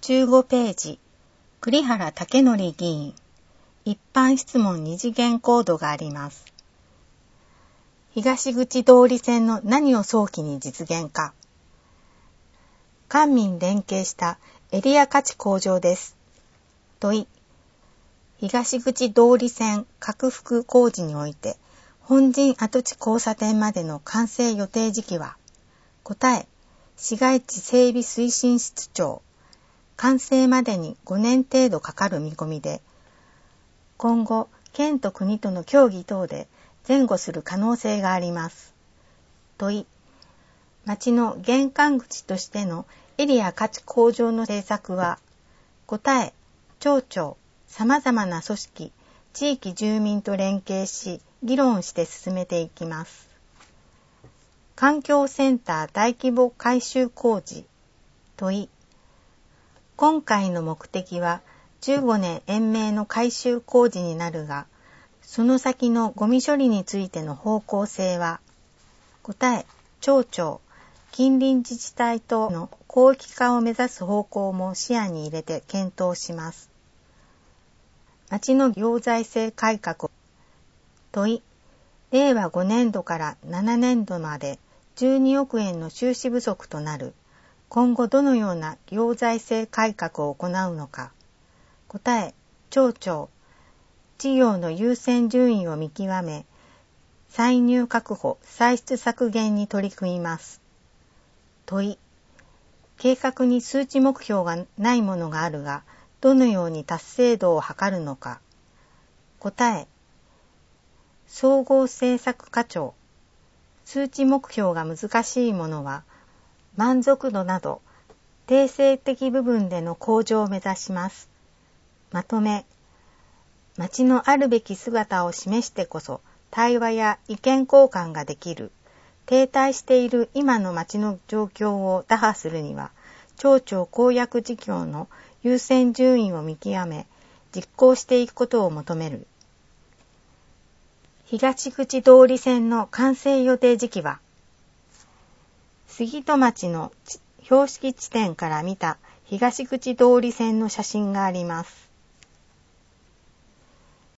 15ページ、栗原武則議員、一般質問2次元コードがあります。東口通り線の何を早期に実現か。官民連携したエリア価値向上です。問い、東口通り線拡幅工事において、本陣跡地交差点までの完成予定時期は。答え、市街地整備推進室長。完成までに5年程度かかる見込みで、今後、県と国との協議等で前後する可能性があります。問い、町の玄関口としてのエリア価値向上の政策は、答え、町長、様々な組織、地域住民と連携し、議論して進めていきます。環境センター大規模改修工事。問い、今回の目的は15年延命の改修工事になるが、その先のゴミ処理についての方向性は、答え、町長、近隣自治体との広域化を目指す方向も視野に入れて検討します。町の行財政改革。問い、令和5年度から7年度まで12億円の収支不足となる。今後どのような行財政改革を行うのか。答え、町長、事業の優先順位を見極め、歳入確保、歳出削減に取り組みます。問い、計画に数値目標がないものがあるが、どのように達成度を測るのか。答え、総合政策課長、数値目標が難しいものは、満足度など、定性的部分での向上を目指します。まとめ、町のあるべき姿を示してこそ、対話や意見交換ができる。停滞している今の町の状況を打破するには、町長公約事業の優先順位を見極め、実行していくことを求める。東口通り線の完成予定時期は、杉戸町の標識地点から見た東口通り線の写真があります。